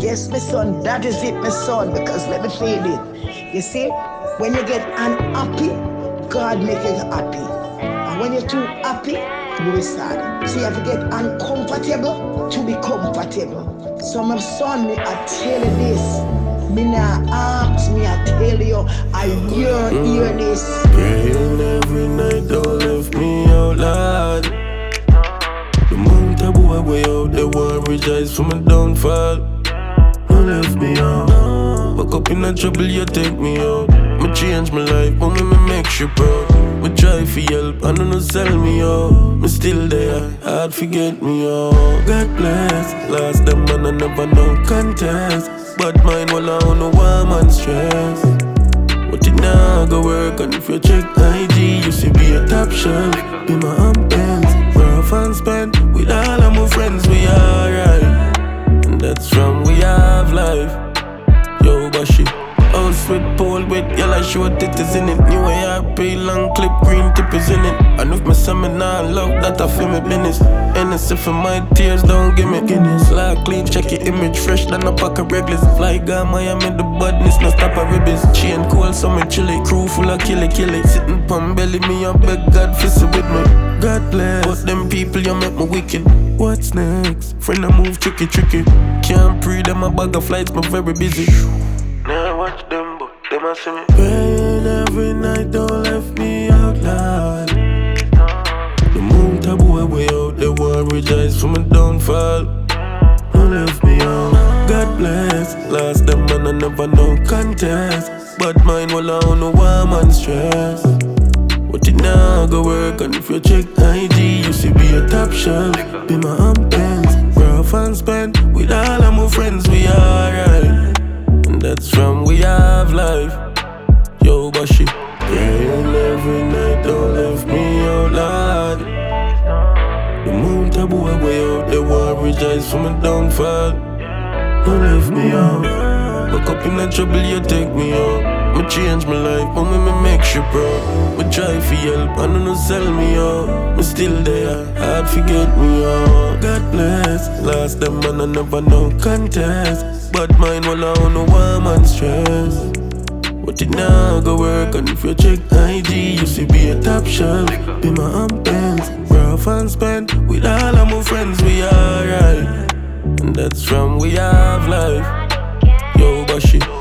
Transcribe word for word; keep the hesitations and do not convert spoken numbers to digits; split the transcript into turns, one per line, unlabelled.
Yes, my son, that is it, my son, because let me feel it. You see, when you get unhappy, God make you happy. And when you're too happy, you will sad. So you have to get uncomfortable to be comfortable. So my son, me, I tell you this. Me nah ask me, I tell you, I hear, hear this.
Praying every night, don't left me out loud. The moon taboo way out, they want rejoice for my downfall. Don't left me out. Woke up in the trouble, you take me out. Me change my life, but me, me make you proud. Me try for help, and don't sell me out. Me still there, hard forget me out. God bless, last them man I never know contest. But mine will I on no warm and stress. But it now go work, and if you check I G, you see be a top shelf. Be my ambience, rough and spend. With all of my friends, we alright. And that's from we have life. Yo, Bashi. House with pole with yellow short titties in it. New A R P, long clip, green tippers in it. And if my son nah love that I feel me business. Innocent for my tears, don't give me Guinness. Like clean, check your image, fresh than a pack of regulars. Fly guy, Miami, the badness, no stop a ribbons. Chain cool, so me chilly. Crew full of killy killy. Sitting pon belly, me I beg God for sit with me. God bless, but them people you make me wicked. What's next? Friend I move tricky tricky. Can't pre them a bag of flights, me very busy. Now watch them, but them a see me. Praying every night, don't left me out loud. The moon taboo way out, they want rejoice for my downfall. Don't left me out. God bless, last them man I never know contest. But mine will I on no warm and stress. But it now go work, and if you check I G, you see be a top shelf. Be my ambience, rough and spend. With all of my friends, we alright. And that's from we have life. Yo, Bashi. Praying every night, don't left me out loud. The moon taboo way out, they want rejoice for my downfall. Don't left me out. Woke up in the trouble, you take me out. Me change my life, but me, me make you proud. Me try for help, and don't sell me out. Me still there, hard forget me out. God bless, last them man I never know contest. But mine will I on no warm and stress. But it now go work, and if you check I G, you see be a top shelf. Be my ambience, rough and spend. With all of my friends, we alright. And that's from we have life. Yo, Bashi.